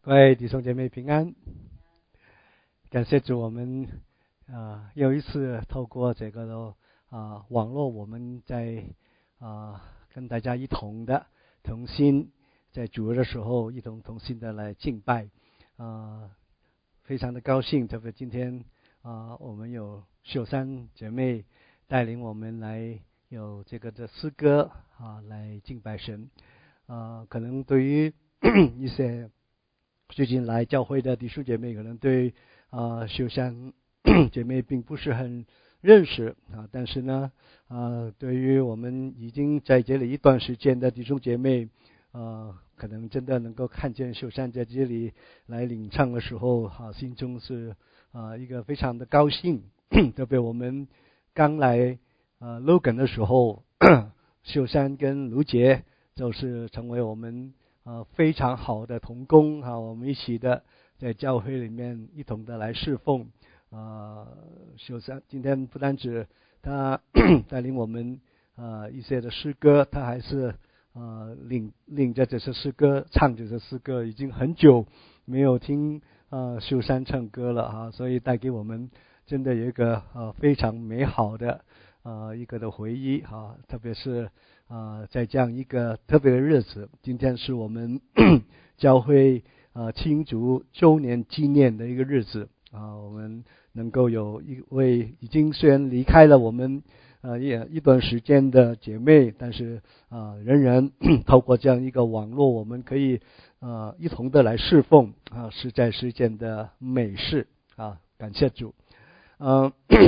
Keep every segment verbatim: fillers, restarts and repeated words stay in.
各位弟兄姐妹平安，感谢主，我们啊、呃、又一次透过这个的啊、呃、网络，我们在啊、呃、跟大家一同的同心，在主日的时候一同同心的来敬拜啊、呃，非常的高兴，特别今天啊、呃、我们有秀山姐妹带领我们来有这个的诗歌啊来敬拜神啊、呃，可能对于一些最近来教会的弟兄姐妹可能对啊、呃、秀山姐妹并不是很认识啊，但是呢啊、呃、对于我们已经在这里一段时间的弟兄姐妹啊、呃、可能真的能够看见秀山在这里来领唱的时候啊，心中是啊、呃、一个非常的高兴。特别我们刚来啊 Logan 的时候，秀山跟卢杰就是成为我们啊、呃，非常好的同工啊，我们一起的在教会里面一同的来侍奉啊。秀山今天不单止他带领我们啊一些的诗歌，他还是啊领领着这些诗歌，唱这些诗歌，已经很久没有听啊秀山唱歌了啊，所以带给我们真的有一个啊非常美好的啊一个的回忆啊，特别是。啊，在这样一个特别的日子，今天是我们教会啊庆祝周年纪念的一个日子啊，我们能够有一位已经虽然离开了我们啊也一段时间的姐妹，但是啊仍然透过这样一个网络，我们可以啊一同的来侍奉啊，实在是一件的美事啊，感谢主。嗯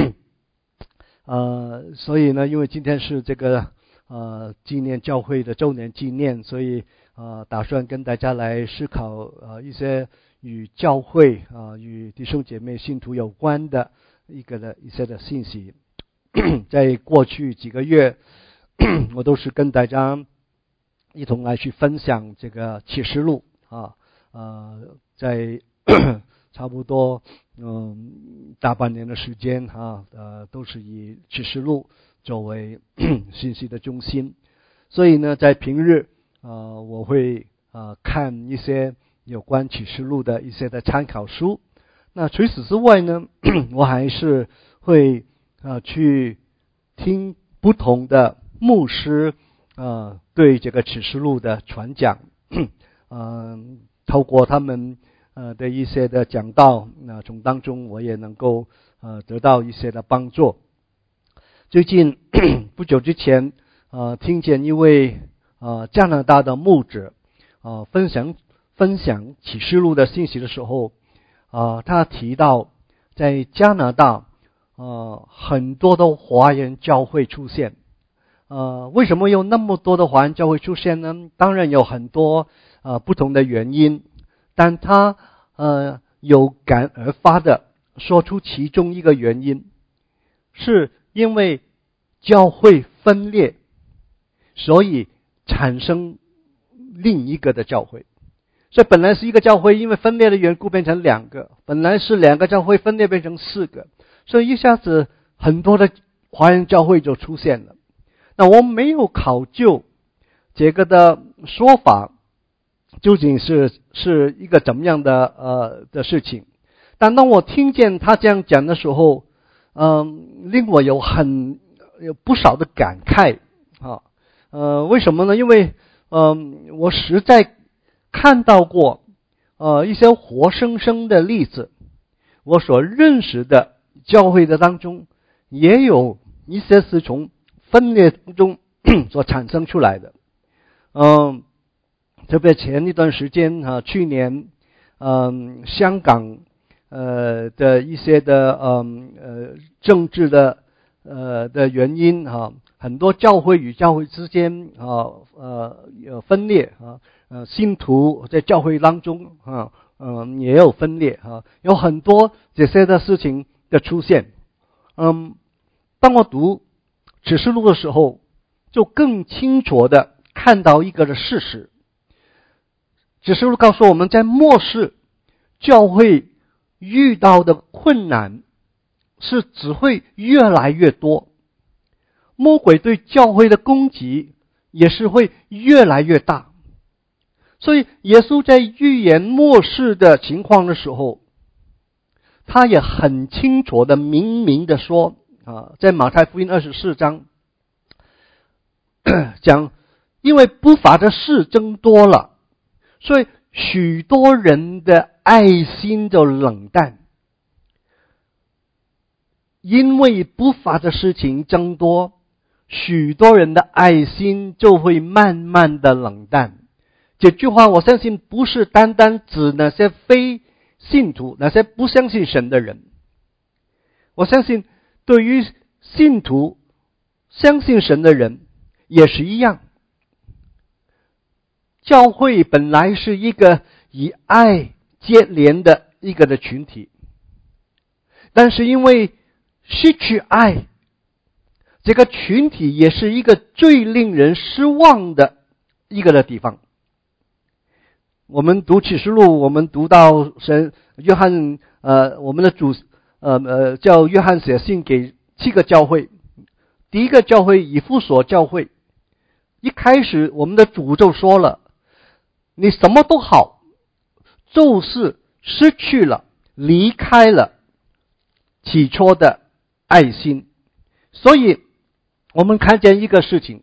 呃，所以呢，因为今天是这个。呃，纪念教会的周年纪念，所以呃，打算跟大家来思考呃一些与教会啊、呃、与弟兄姐妹信徒有关的一个的一些的信息。在过去几个月，我都是跟大家一同来去分享这个启示录啊，呃，在差不多嗯大半年的时间啊，呃，都是以启示录作为信息的中心，所以呢，在平日啊、呃，我会啊、呃、看一些有关启示录的一些的参考书。那除此之外呢，我还是会啊、呃、去听不同的牧师啊、呃、对这个启示录的传讲，嗯、呃，透过他们呃的一些的讲道，那从当中我也能够呃得到一些的帮助。最近不久之前，呃，听见一位呃加拿大的牧者呃分享分享启示录的信息的时候，呃，他提到在加拿大呃很多的华人教会出现。呃，为什么有那么多的华人教会出现呢？当然有很多呃不同的原因，但他呃有感而发的说出其中一个原因是。因为教会分裂，所以产生另一个的教会。所以本来是一个教会，因为分裂的缘故变成两个，本来是两个教会分裂变成四个，所以一下子很多的华人教会就出现了。那我们没有考究这个的说法究竟是是一个怎么样的呃的事情，但当我听见他这样讲的时候，嗯，令我有很有不少的感慨啊，呃，为什么呢？因为嗯，我实在看到过呃一些活生生的例子，我所认识的教会的当中，也有一些是从分裂中所产生出来的。嗯，特别前一段时间啊，去年嗯香港。呃的一些的嗯呃政治的呃的原因哈，很多教会与教会之间啊呃有分裂啊，呃信徒在教会当中啊嗯也有分裂啊，有很多这些的事情的出现。嗯，当我读启示录的时候，就更清楚的看到一个的事实。启示录告诉我们在末世教会遇到的困难是只会越来越多，魔鬼对教会的攻击也是会越来越大。 所以耶稣在预言末世的情况的时候，他也很清楚的明明的说啊，在马太福音二十四章讲，因为不法的事增多了，所以许多人的爱心就冷淡。因为不法的事情增多，许多人的爱心就会慢慢的冷淡。这句话我相信不是单单指那些非信徒，那些不相信神的人。我相信对于信徒相信神的人也是一样。教会本来是一个以爱接连的一个的群体，但是因为失去爱，这个群体也是一个最令人失望的一个的地方。我们读启示录，我们读到神约翰呃我们的主呃呃叫约翰写信给七个教会。第一个教会以弗所教会，一开始我们的主就说了，你什么都好，就是失去了，离开了起初的爱心。所以我们看见一个事情，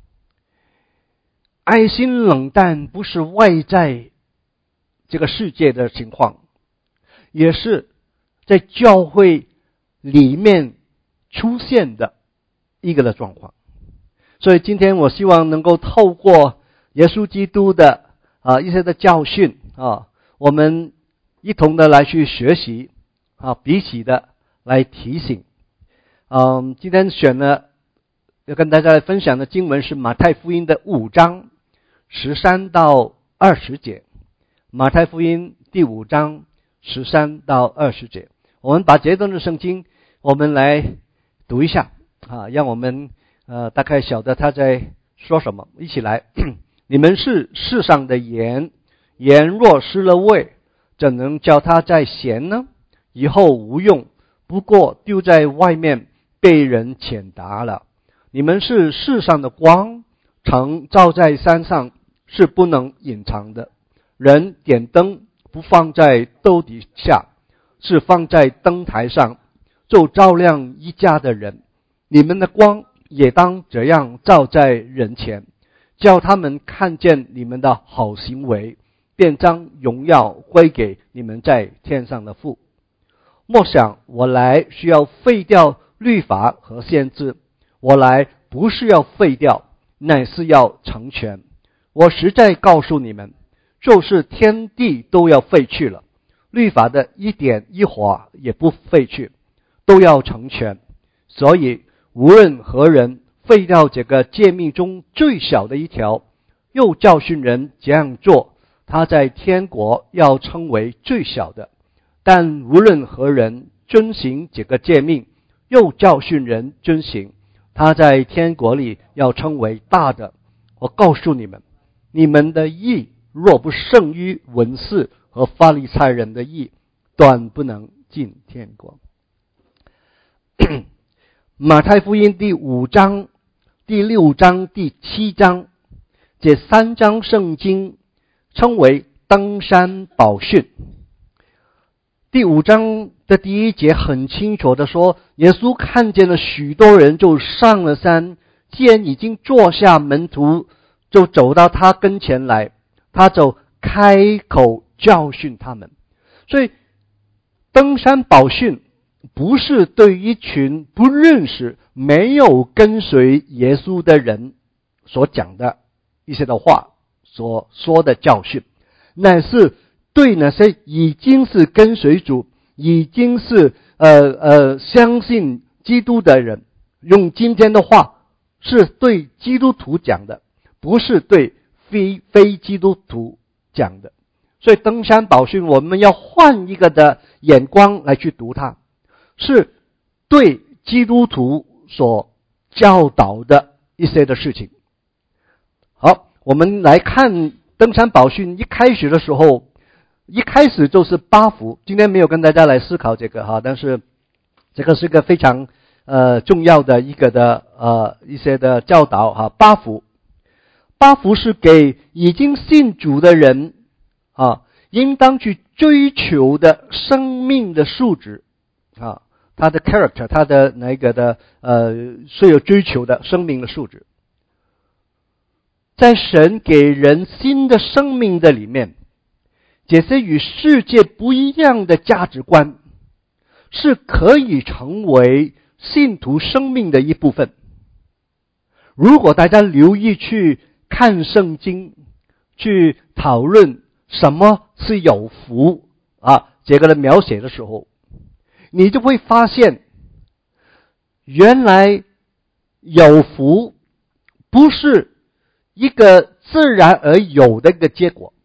爱心冷淡不是外在这个世界的情况，也是在教会里面出现的一个的状况。所以今天我希望能够透过耶稣基督的啊一些的教训啊，我们一同的来去学习啊，彼此的来提醒。嗯，今天选了要跟大家来分享的经文是马太福音的五章十三到二十节。马太福音第五章十三到二十节，我们把这段的圣经我们来读一下啊，让我们呃大概晓得他在说什么。一起来，你们是世上的盐，盐若失了味，怎能叫它再咸呢？以后无用，不过丢在外面，被人谴答了。你们是世上的光，常照在山上，是不能隐藏的。人点灯不放在斗底下，是放在灯台上，就照亮一家的人。你们的光也当这样照在人前，叫他们看见你们的好行为，便将荣耀归给你们在天上的父。莫想我来是要废掉律法和先知，我来不是要废掉，乃是要成全。我实在告诉你们，就是天地都要废去了，律法的一点一划也不废去，都要成全。所以无论何人废掉这个诫命中最小的一条，又教训人这样做，他在天国要称为最小的；但无论何人遵行这个诫命，又教训人遵行，他在天国里要称为大的。我告诉你们，你们的义若不胜于文士和法利赛人的义，断不能进天国。马太福音第五章、第六章、第七章，这三章圣经称为登山宝训。第五章的第一节很清楚的说，耶稣看见了许多人，就上了山，既然已经坐下，门徒就走到他跟前来，他就开口教训他们。所以登山宝训不是对一群不认识、没有跟随耶稣的人所讲的一些的话，所说的教训，乃是对那些已经是跟随主、已经是呃呃相信基督的人，用今天的话是对基督徒讲的，不是对非非基督徒讲的。所以登山宝训我们要换一个的眼光来去读它，是对基督徒所教导的一些的事情。好，我们来看登山宝训一开始的时候，一开始就是八福。今天没有跟大家来思考这个哈，但是这个是个非常呃重要的一个的呃一些的教导哈。八福， 八福是给已经信主的人啊，应当去追求的生命的素质啊，他的 character， 他的那个的呃是有追求的生命的素质。在神给人新的生命的里面，这些与世界不一样的价值观是可以成为信徒生命的一部分。如果大家留意去看圣经，去讨论什么是有福啊这个的描写的时候，你就会发现原来有福不是一个自然而有的一个结果。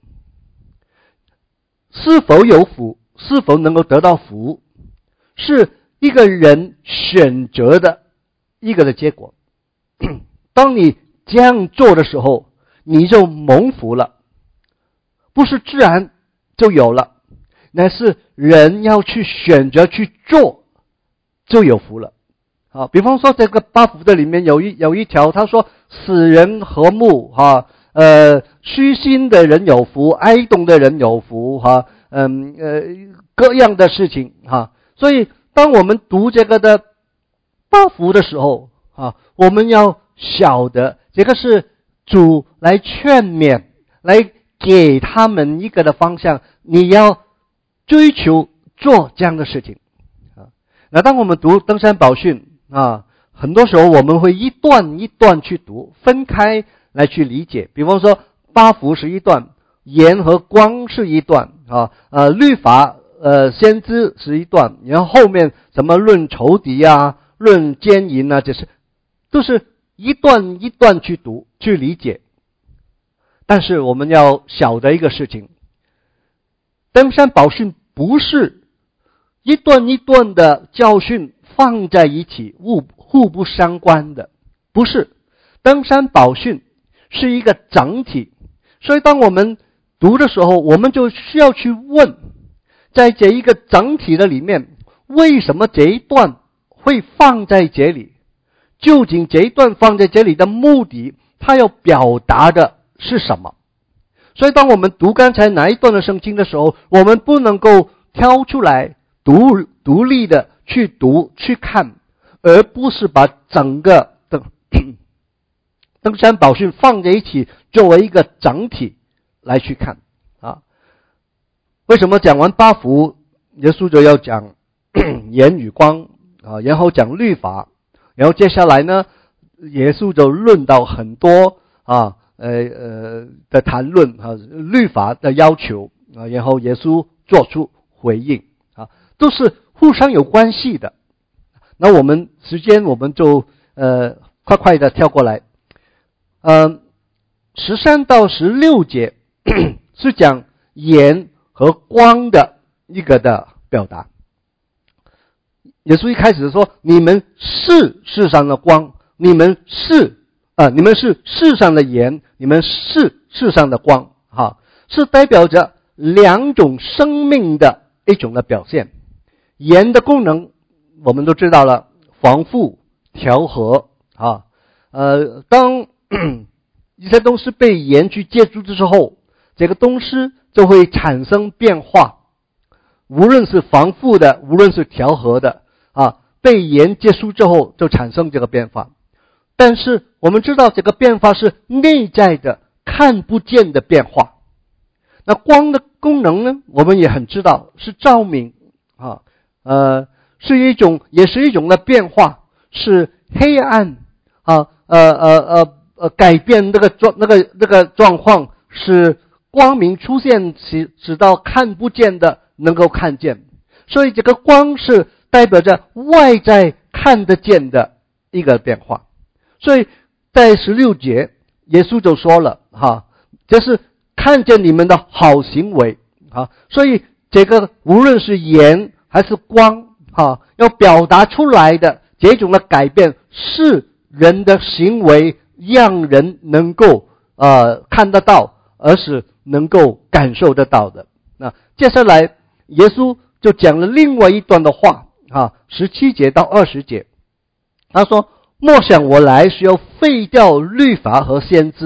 是否有福，是否能够得到福，是一个人选择的一个的结果。当你这样做的时候，你就蒙福了，不是自然就有了，乃是人要去选择去做就有福了。啊，比方说这个八福的里面有一有一条，他说使人和睦哈，呃，虚心的人有福，哀动的人有福哈，嗯呃各样的事情哈。所以当我们读这个的八福的时候啊，我们要晓得这个是主来劝勉，来给他们一个的方向，你要追求做这样的事情啊。那当我们读登山宝训啊，很多时候我们会一段一段去读，分开来去理解。比方说八福是一段，盐和光是一段啊，呃，律法呃先知是一段，然后后面什么论仇敌啊，论奸淫啊，这是都是一段一段去读去理解。但是我们要晓得一个事情，登山宝训不是一段一段的教训放在一起互互不相关的，不是。登山宝训是一个整体，所以当我们读的时候，我们就需要去问，在这一个整体的里面，为什么这一段会放在这里？究竟这一段放在这里的目的，它要表达的是什么？所以当我们读刚才哪一段的圣经的时候，我们不能够挑出来独独立的去读去看，而不是把整个的登山宝训放在一起作为一个整体来去看啊。为什么讲完八福，耶稣就要讲盐与光啊，然后讲律法，然后接下来呢，耶稣就论到很多啊呃呃的谈论啊，律法的要求啊，然后耶稣做出回应啊，都是互相有关系的。那我们时间我们就呃快快的跳过来，呃，十三到十六节是讲盐和光的一个的表达。耶稣一开始说，你们是世上的光，你们是啊、呃，你们是世上的盐，你们是世上的光，哈，是代表着两种生命的一种的表现。盐的功能我们都知道了，防腐、调和啊，呃，当一些东西被盐去接触之后，这个东西就会产生变化，无论是防腐的，无论是调和的啊，被盐接触之后就产生这个变化。但是我们知道这个变化是内在的，看不见的变化。那光的功能呢，我们也很知道是照明啊，呃，是一种也是一种的变化，是黑暗啊，呃呃呃呃改变那个状那个那个状况，是光明出现，使直到看不见的能够看见。所以这个光是代表着外在看得见的一个变化。所以在十六节耶稣就说了哈，这是看见你们的好行为啊，所以这个无论是盐还是光哈，要表达出来的这种的改变是人的行为让人能够呃看得到，而是能够感受得到的。那接下来耶稣就讲了另外一段的话啊，十七节到二十节，他说，莫想我来是要废掉律法和先知，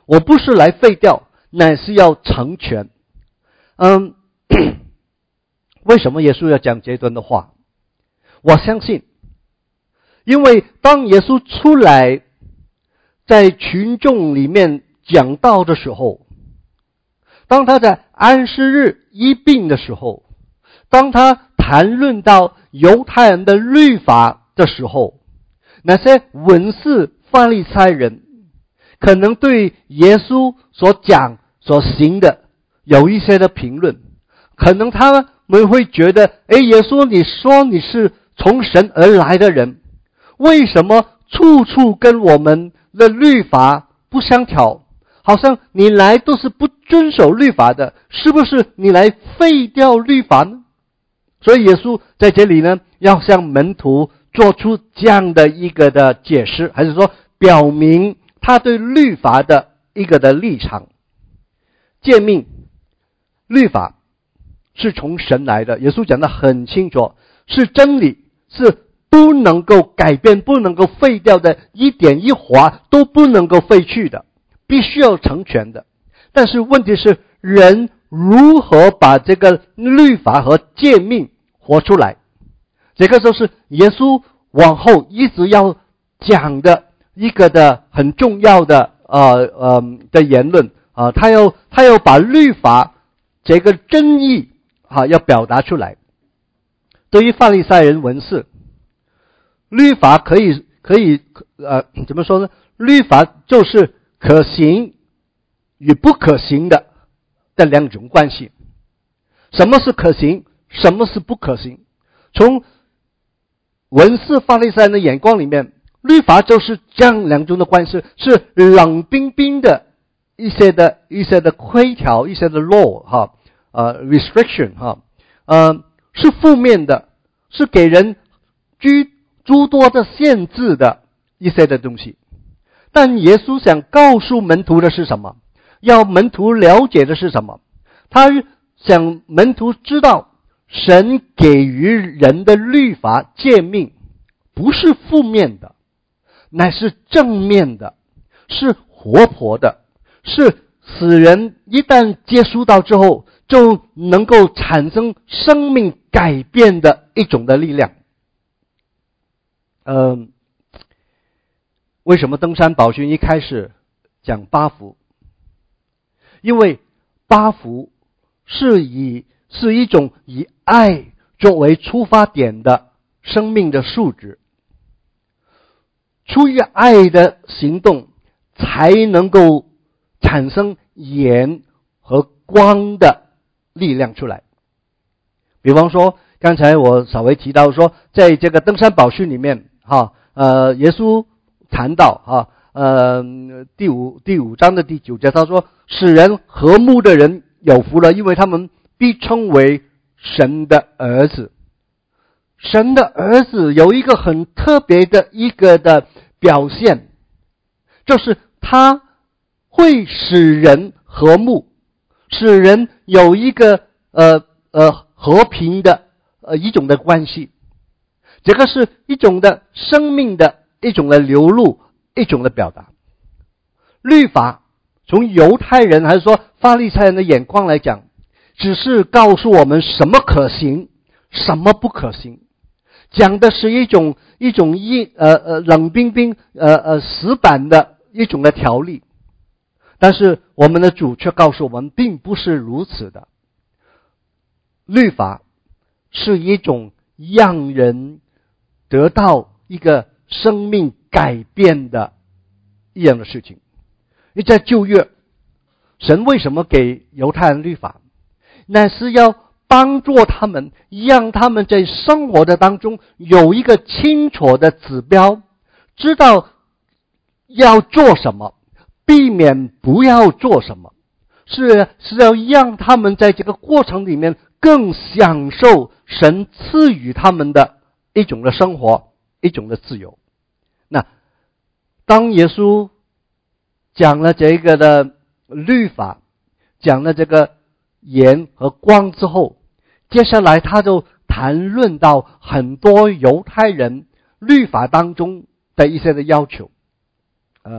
我不是来废掉，乃是要成全。嗯，为什么耶稣要讲这段的话？我相信，因为当耶稣出来在群众里面讲道的时候，当他在安息日医病的时候，当他谈论到犹太人的律法的时候，那些文士法利赛人可能对耶稣所讲所行的有一些的评论，可能他们会觉得，诶，耶稣你说你是从神而来的人，为什么处处跟我们的律法不相调？好像你来都是不遵守律法的，是不是你来废掉律法呢？所以耶稣在这里呢，要向门徒做出这样的一个的解释，还是说表明他对律法的一个的立场。诫命律法是从神来的，耶稣讲得很清楚，是真理，是不能够改变，不能够废掉的，一点一划都不能够废去的，必须要成全的。但是问题是，人如何把这个律法和诫命活出来？这个就是耶稣往后一直要讲的一个的很重要的呃呃的言论啊、呃，他要他要把律法这个真意啊要表达出来。对于法利赛人文士，律法可以可以呃怎么说呢？律法就是可行与不可行的的两种关系。什么是可行？什么是不可行？从文士法利赛人的眼光里面，律法就是这样两种的关系，是冷冰冰的一些的一些的规条，一些的 law 哈，呃 restriction 哈，呃是负面的，是给人居诸多的限制的一些的东西。但耶稣想告诉门徒的是什么？要门徒了解的是什么？他想门徒知道，神给予人的律法诫命不是负面的，乃是正面的，是活泼的，是使人一旦接触到之后就能够产生生命改变的一种的力量。呃，为什么登山宝训一开始讲八福？因为八福是以是一种以爱作为出发点的生命的素质，出于爱的行动才能够产生盐和光的力量出来。比方说刚才我稍微提到说，在这个登山宝训里面哈，呃耶稣谈到哈，呃第五第五章的第九节，他说使人和睦的人有福了，因为他们必称为神的儿子。神的儿子有一个很特别的一个的表现，就是他会使人和睦，使人有一个呃呃和平的呃一种的关系。这个是一种的生命的一种的流露，一种的表达。律法从犹太人还是说法利赛人的眼光来讲，只是告诉我们什么可行，什么不可行，讲的是一种一种一呃呃冷冰冰呃呃死板的一种的条例。但是我们的主却告诉我们，并不是如此的。律法是一种让人得到一个生命改变的一样的事情。因为在旧约，神为什么给犹太人律法？那是要帮助他们，让他们在生活的当中有一个清楚的指标，知道要做什么，避免不要做什么，是是要让他们在这个过程里面更享受神赐予他们的一种的生活，一种的自由。那当耶稣讲了这个的律法，讲了这个盐和光之后，接下来他就谈论到很多犹太人律法当中的一些的要求。呃，我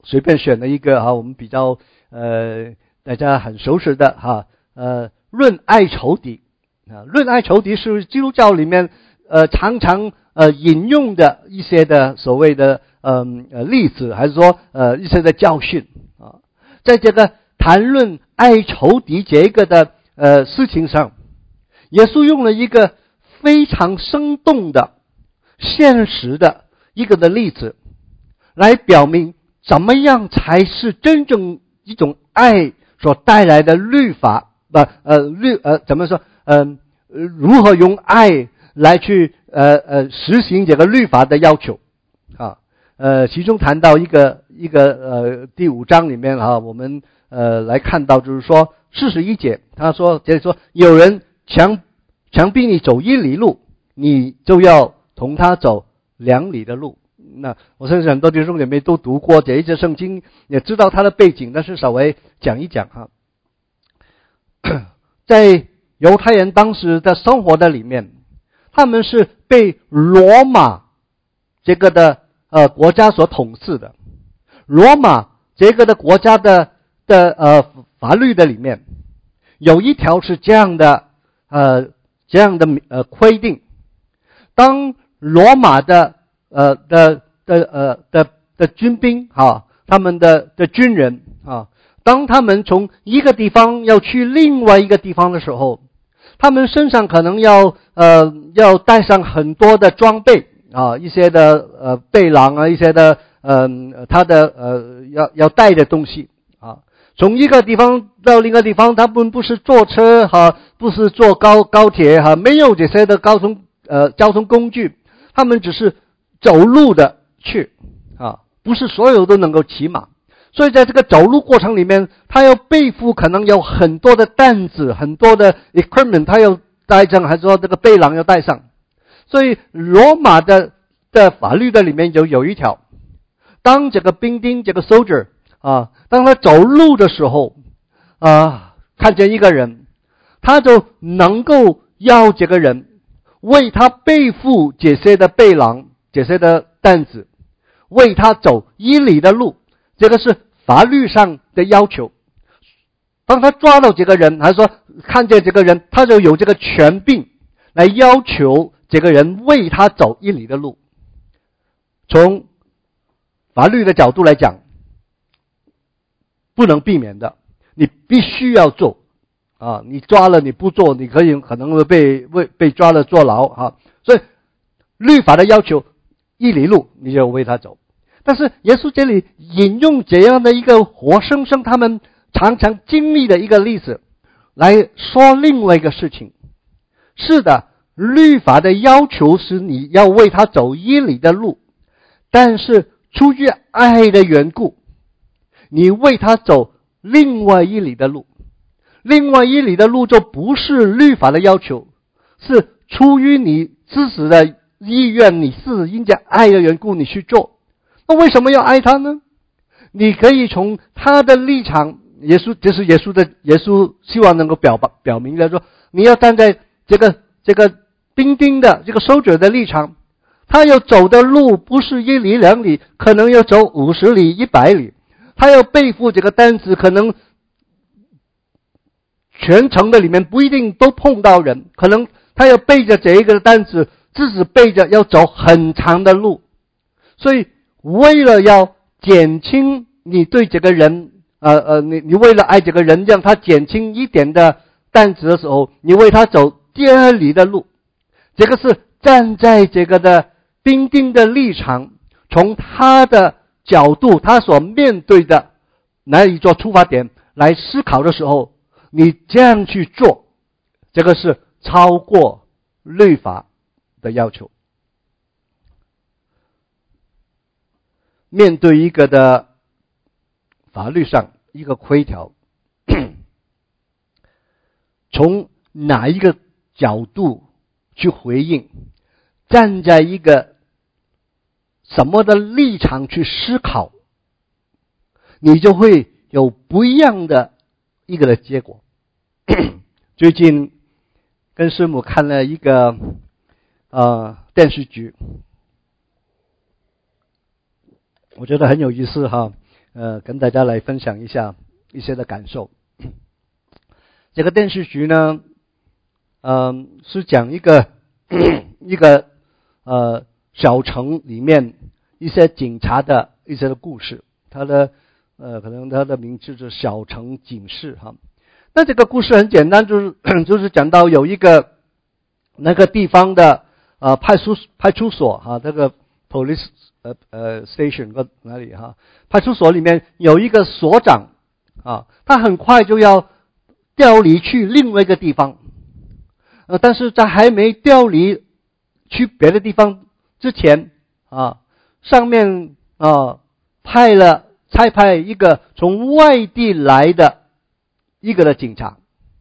随便选了一个哈，我们比较呃大家很熟悉的哈，呃论爱仇敌啊，论爱仇敌是基督教里面呃常常呃引用的一些的所谓的呃呃例子，还是说呃一些的教训啊，在这个谈论爱仇敌这个的呃事情上，耶稣用了一个非常生动的、现实的一个的例子，来表明怎么样才是真正一种爱所带来的律法，呃呃律呃怎么说呃如何用爱来去呃呃实行这个律法的要求啊？呃，其中谈到一个一个呃第五章里面啊，我们呃来看到就是说四十一节，他说就是说有人强强逼你走一里路，你就要同他走两里的路。那我相信很多弟兄姐妹都读过这一节圣经，也知道它的背景，但是稍微讲一讲哈。在犹太人当时的生活的里面，他们是被罗马这个的呃国家所统治的。罗马这个的国家的的呃法律的里面有一条是这样的呃这样的呃规定，当罗马的呃的的呃的的军兵啊，他们的的军人啊，当他们从一个地方要去另外一个地方的时候，他们身上可能要呃要带上很多的装备啊，一些的呃背囊啊，一些的呃他的呃要要带的东西啊。从一个地方到另一个地方，他们不是坐车哈、啊，不是坐高高铁哈、啊，没有这些的交通呃交通工具，他们只是走路的去啊，不是所有都能够骑马。所以在这个走路过程里面，他要背负可能有很多的担子，很多的 equipment 他要带上，还是说这个背囊要带上。所以罗马的的法律的里面有有一条，当这个兵丁这个 soldier 啊，当他走路的时候啊，看见一个人，他就能够要这个人为他背负这些的背囊，这些的担子，为他走一里的路。这个是法律上的要求。当他抓到这个人，还是说看见这个人，他就有这个权柄来要求这个人为他走一里的路。从法律的角度来讲，不能避免的，你必须要做啊！你抓了你不做，你可以可能会被被被抓了坐牢啊！所以律法的要求，一里路你就为他走。但是耶稣这里引用这样的一个活生生他们常常经历的一个例子来说另外一个事情。是的，律法的要求是你要为他走一里的路，但是出于爱的缘故，你为他走另外一里的路。另外一里的路就不是律法的要求，是出于你自己的意愿，你是因着爱的缘故你去做。那为什么要爱他呢？你可以从他的立场，耶稣这是耶稣的耶稣希望能够表表明的说，你要站在这个这个兵丁的这个守者的立场，他要走的路不是一里两里，可能要走五十里一百里，他要背负这个担子，可能全程的里面不一定都碰到人，可能他要背着这一个担子，自己背着要走很长的路。所以为了要减轻你对这个人呃呃你你为了爱这个人，让他减轻一点的担子的时候，你为他走第二里的路。这个是站在这个的兵丁的立场，从他的角度，他所面对的哪一做出发点来思考的时候，你这样去做，这个是超过律法的要求。面对一个的法律上一个规条，从哪一个角度去回应，站在一个什么的立场去思考，你就会有不一样的一个的结果。最近跟师母看了一个呃电视剧，我觉得很有意思哈。 呃跟大家来分享一下一些的感受。这个电视剧呢，嗯、呃，是讲一个一个呃小城里面一些警察的一些的故事，他的呃可能他的名字就是小城警事哈。那这个故事很简单，就是就是讲到有一个那个地方的呃派出派出所哈，这个 police 呃呃 station 哪里哈，派出所里面有一个所长啊，他很快就要调离去另外一个地方，呃，但是在还没调离去别的地方之前啊，上面啊派了差派一个从外地来的一个的警察，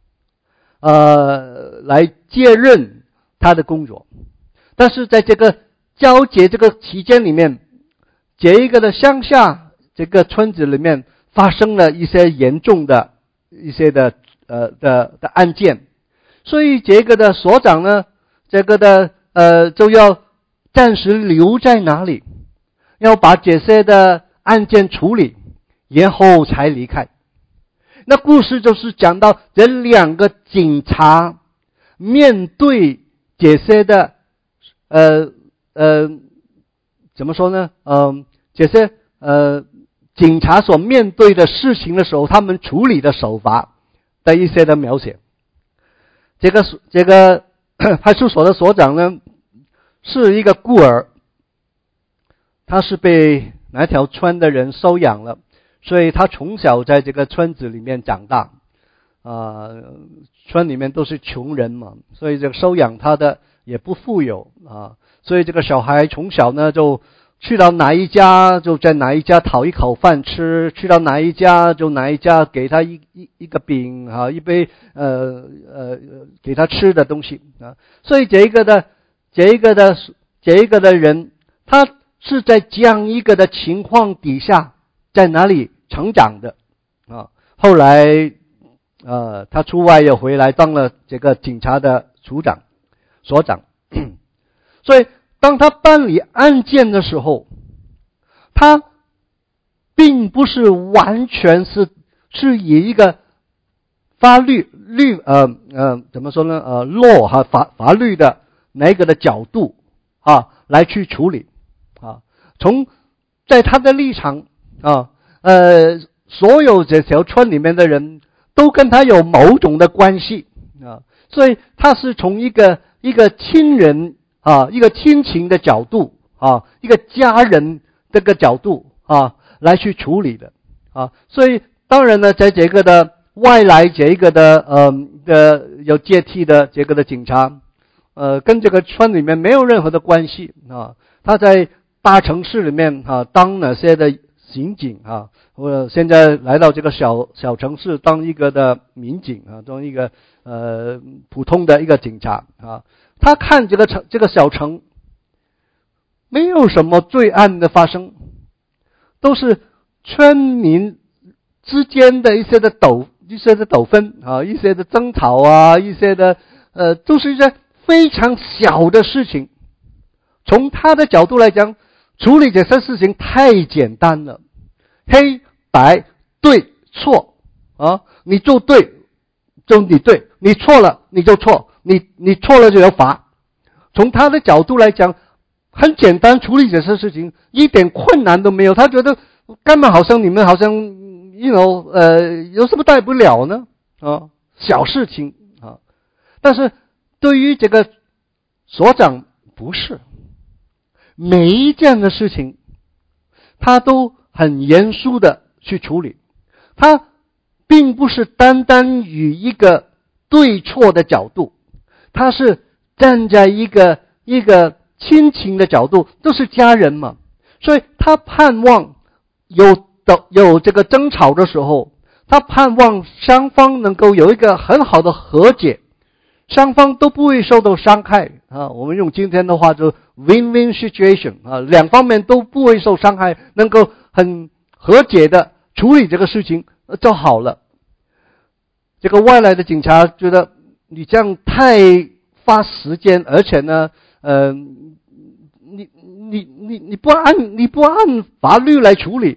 呃，来接任他的工作。但是在这个交接这个期间里面，这一个的乡下这个村子里面发生了一些严重的一些的呃的的案件，所以这个的所长呢，这个的呃就要暂时留在哪里，要把这些的案件处理，然后才离开。那故事就是讲到这两个警察面对这些的呃呃怎么说呢？嗯、呃，这些呃警察所面对的事情的时候，他们处理的手法的一些的描写。这个这个派出所的所长呢，是一个孤儿，他是被哪条村的人收养了，所以他从小在这个村子里面长大，啊、呃，村里面都是穷人嘛，所以这个收养他的也不富有啊，所以这个小孩从小呢就去到哪一家就在哪一家讨一口饭吃，去到哪一家就哪一家给他一一一个饼啊，一杯呃呃给他吃的东西啊，所以这一个的这一个的这一个的人，他是在这样一个的情况底下，在哪里成长的啊？后来呃他出外又回来当了这个警察的处长所长，所以当他办理案件的时候，他并不是完全是是以一个法律律呃呃怎么说呢呃 law 哈法法律的那个的角度啊来去处理啊，从在他的立场啊呃所有这条村里面的人都跟他有某种的关系啊，所以他是从一个一个亲人啊，一个亲情的角度啊，一个家人这个角度啊来去处理的啊，所以当然呢，在这个的外来这一个的呃的有接替的这个的警察，呃，跟这个村里面没有任何的关系啊，他在大城市里面啊当哪些的刑警啊，或者现在来到这个小小城市当一个的民警啊，当一个呃普通的一个警察啊。他看这个城这个小城没有什么罪案的发生，都是村民之间的一些的斗一些的斗纷啊，一些的争吵啊，一些的呃都是一些非常小的事情。从他的角度来讲，处理这些事情太简单了，黑白对错啊，你做对就你对，你错了你就错，你你错了就要罚。从他的角度来讲，很简单处理这些事情，一点困难都没有。他觉得根本好像你们好像 you know 呃有什么大不了呢啊，小事情啊。但是对于这个所长不是，每一件的事情他都很严肃的去处理，他并不是单单以一个对错的角度，他是站在一个一个亲情的角度，都是家人嘛，所以他盼望有的有这个争吵的时候，他盼望双方能够有一个很好的和解，双方都不会受到伤害啊。我们用今天的话就 win-win situation 啊，两方面都不会受伤害，能够很和解的处理这个事情就好了。这个外来的警察觉得你这样太花时间，而且呢，呃，你你你你不按你不按法律来处理，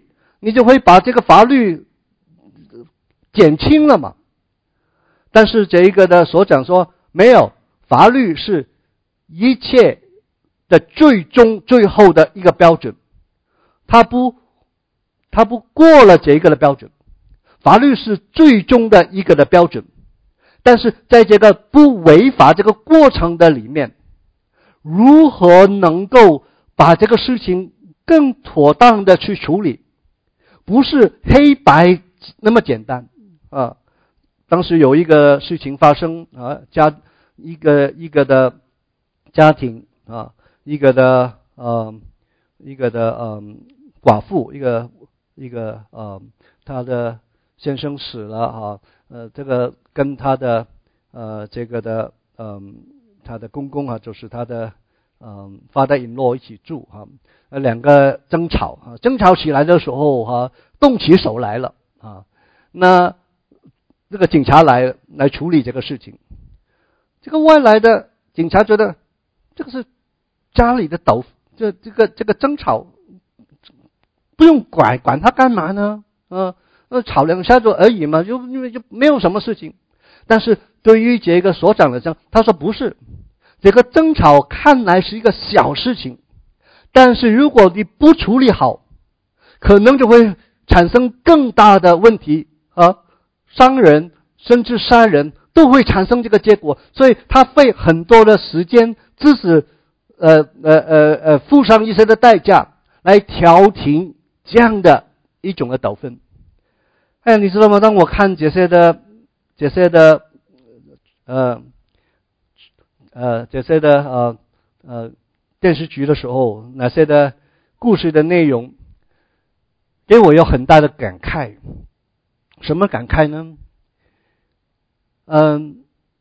你就会把这个法律减轻了嘛。但是这一个的所讲说，没有，法律是一切的最终最后的一个标准，它不它不过了这一个的标准，法律是最终的一个的标准。但是在这个不违法这个过程的里面，如何能够把这个事情更妥当的去处理，不是黑白那么简单啊。当时有一个事情发生啊，家一个一个的家庭啊，一个的呃一个的呃寡妇，一个一个呃他的先生死了啊，呃这个跟他的呃这个的嗯、呃、他的公公啊，就是他的嗯 father-in-law 一起住啊，呃两个争吵啊，争吵起来的时候啊，动起手来了啊，那这个警察来来处理这个事情，这个外来的警察觉得这个是家里的斗，这这个这个争吵不用管管他干嘛呢？呃呃吵两下就而已嘛，就因为就没有什么事情。但是对于这个所长来讲，他说不是，这个争吵看来是一个小事情，但是如果你不处理好，可能就会产生更大的问题啊，伤人甚至杀人都会产生这个结果，所以他费很多的时间，致使呃呃呃呃付上一些的代价来调停这样的一种的斗争。哎，你知道吗？当我看这些的这些的呃呃这些的呃呃电视剧的时候，那些的故事的内容，给我有很大的感慨。什么感慨呢？嗯，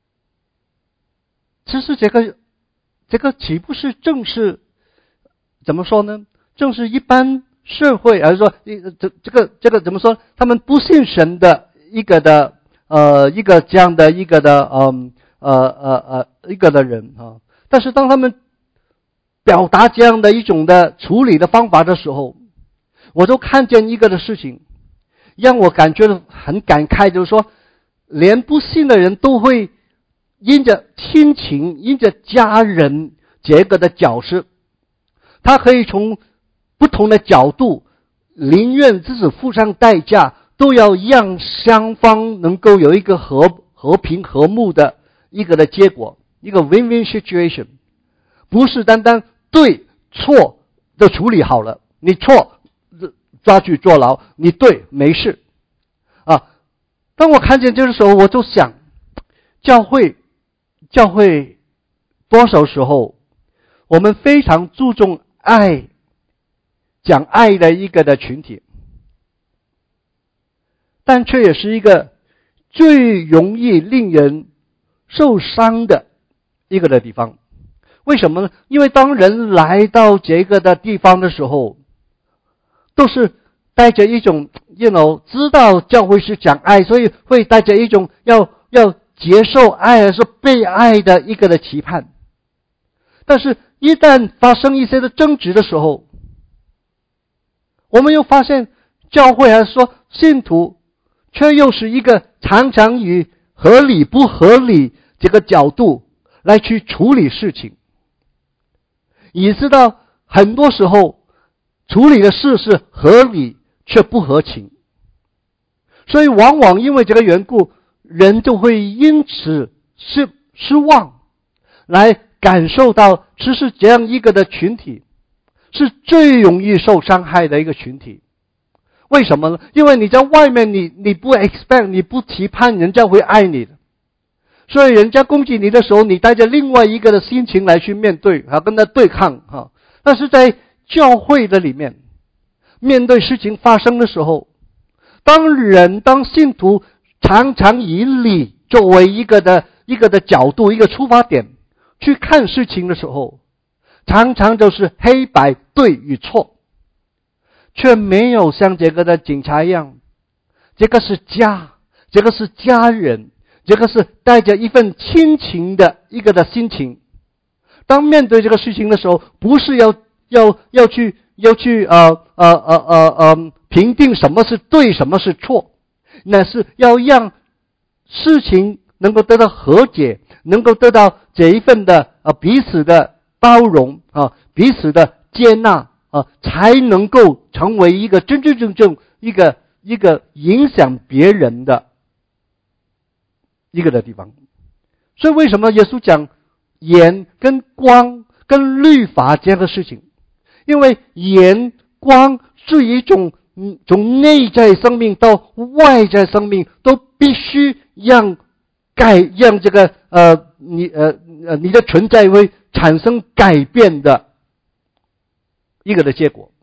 其实这个这个岂不是正是怎么说呢？正是一般社会，还是说这这个这个怎么说？他们不信神的一个的呃一个这样的一个的嗯呃呃呃一个的人啊。但是当他们表达这样的一种的处理的方法的时候，我就看见一个的事情，让我感觉很感慨，就是说，连不信的人都会因着亲情、因着家人这个的角色，他可以从不同的角度，宁愿自己付上代价，都要让双方能够有一个和和平和睦的一个的结果，一个 win-win situation， 不是单单对错都处理好了，你错抓去坐牢，你对没事啊。当我看见这个时候，我就想，教会教会多少时候我们非常注重爱，讲爱的一个的群体，但却也是一个最容易令人受伤的一个的地方。为什么呢？因为当人来到这个的地方的时候，都是带着一种 you know 知道教会是讲爱，所以会带着一种要要接受爱还是被爱的一个的期盼。但是一旦发生一些的争执的时候，我们又发现教会还是说信徒却又是一个常常以合理不合理这个角度来去处理事情，也知道很多时候处理的事是合理却不合情，所以往往因为这个缘故，人就会因此失失望，来感受到其实这样一个的群体是最容易受伤害的一个群体。为什么呢？因为你在外面你你不 expect， 你不期盼人家会爱你的，所以人家攻击你的时候，你带着另外一个的心情来去面对啊，跟他对抗啊。但是在教会的里面，面对事情发生的时候，当人当信徒常常以理作为一个的一个的角度，一个出发点去看事情的时候，常常就是黑白对与错，却没有像这个的警察一样，这个是家，这个是家人，这个是带着一份亲情的一个的心情。当面对这个事情的时候，不是要要要去要去呃呃呃呃呃评定什么是对，什么是错，那是要让事情能够得到和解，能够得到这一份的啊彼此的包容啊，彼此的接纳啊，才能够成为一个真真正正一个一个影响别人的一个的地方。所以为什么耶稣讲盐跟光跟律法这样的事情？因为盐光是一种从内在生命到外在生命都必须让改让这个呃你呃呃你的存在会产生改变的一个的结果。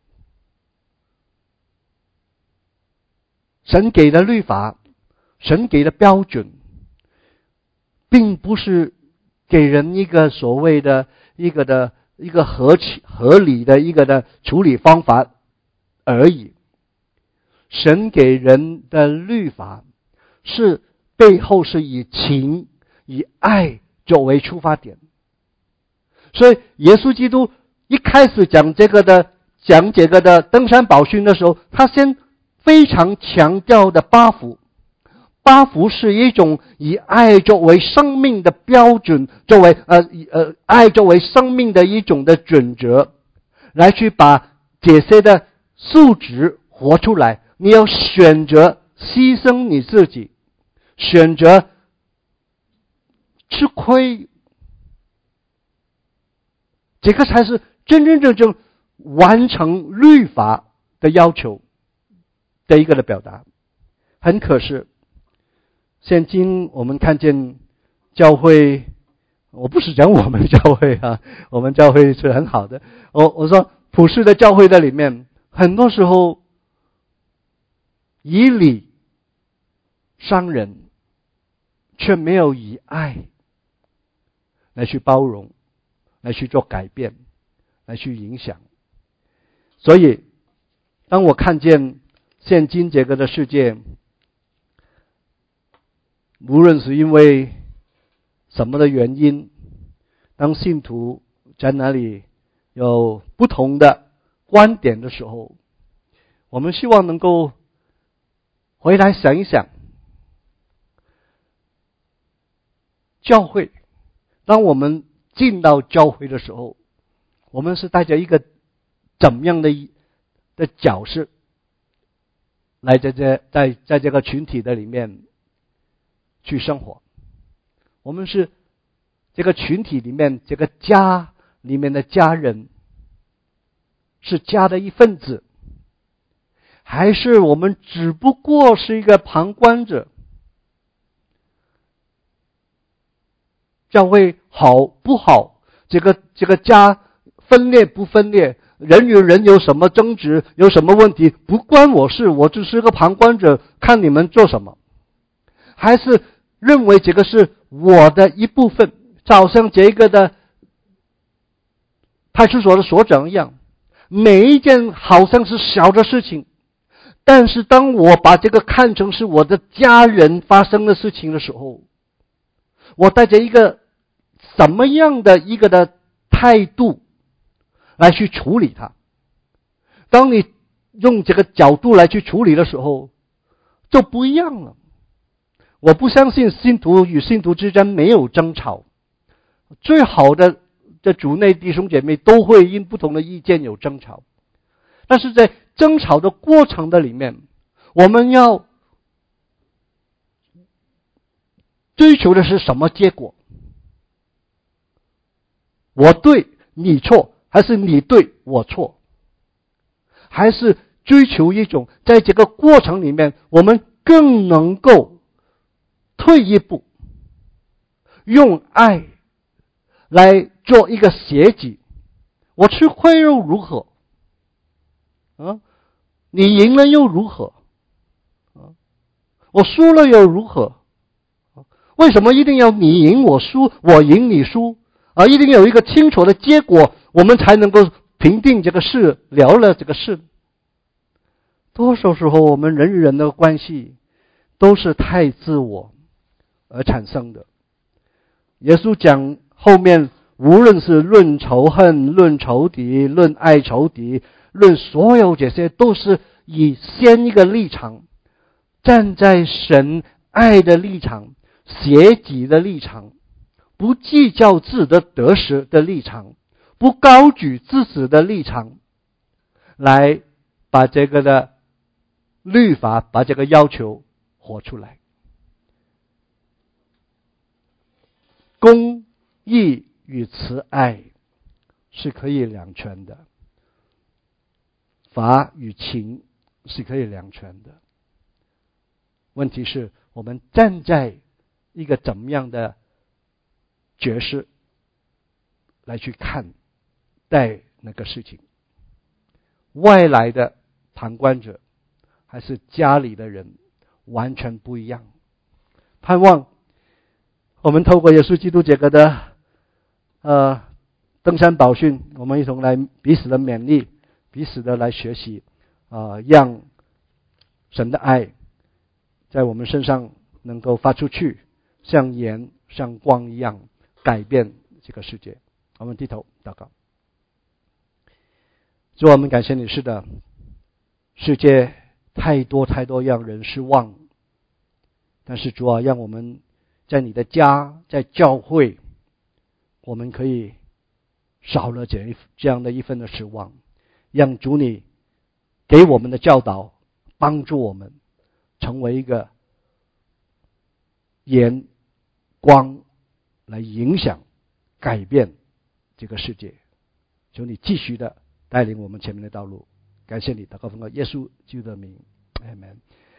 神给的律法，神给的标准，并不是给人一个所谓的一个的一个合合理的一个的处理方法而已。神给人的律法是背后是以情以爱作为出发点。所以耶稣基督一开始讲这个的讲这个的登山宝训的时候，他先非常强调的八福。八福是一种以爱作为生命的标准，作为呃呃爱作为生命的一种的准则，来去把这些的素质活出来。你要选择牺牲你自己，选择吃亏，这个才是真真正正完成律法的要求的一个的表达。很可惜，现今我们看见教会，我不是讲我们教会啊，我们教会是很好的。我我说普世的教会在里面，很多时候以理伤人，却没有以爱来去包容，来去做改变，来去影响。所以当我看见现今这个的世界，无论是因为什么的原因，当信徒在那里有不同的观点的时候，我们希望能够回来想一想，教会，当我们进到教会的时候，我们是带着一个怎么样的的角色来在这在在这个群体的里面去生活。我们是这个群体里面这个家里面的家人，是家的一份子，还是我们只不过是一个旁观者？教会好不好？这个这个家分裂不分裂？人与人有什么争执？有什么问题？不关我事，我只是个旁观者，看你们做什么。还是认为这个是我的一部分，就像这个的派出所的所长一样，每一件好像是小的事情，但是当我把这个看成是我的家人发生的事情的时候，我带着一个什么样的一个的态度来去处理它？当你用这个角度来去处理的时候，就不一样了。我不相信信徒与信徒之间没有争吵，最好的的主内弟兄姐妹都会因不同的意见有争吵，但是在争吵的过程的里面，我们要追求的是什么结果？我对你错，还是你对我错？还是追求一种在这个过程里面，我们更能够退一步，用爱来做一个协己。我吃亏又如何？啊，你赢了又如何？啊，我输了又如何？为什么一定要你赢我输，我赢你输？啊，一定有一个清楚的结果，我们才能够评定这个事，聊了这个事。多数时候，我们人与人的关系都是太自我而产生的。耶稣讲后面，无论是论仇恨、论仇敌、论爱仇敌、论所有这些，都是以先一个立场，站在神爱的立场、舍己的立场，不计较自己的得失的立场，不高举自己的立场，来把这个的律法，把这个要求活出来。公义与慈爱是可以两全的，法与情是可以两全的。问题是我们站在一个怎么样的角色来去看待那个事情，外来的旁观者还是家里的人完全不一样。盼望我们透过耶稣基督这个的呃登山宝训，我们一同来彼此的勉励，彼此的来学习啊、呃，让神的爱在我们身上能够发出去，像盐像光一样改变这个世界。我们低头祷告。主，我们感谢你，是的，世界太多太多让人失望，但是主啊，让我们在你的家，在教会，我们可以少了这这样的一份的失望，让主你给我们的教导帮助我们成为一个盐光，来影响改变这个世界。求你继续的带领我们前面的道路。感谢你，祷告奉靠耶稣基督的名，阿们。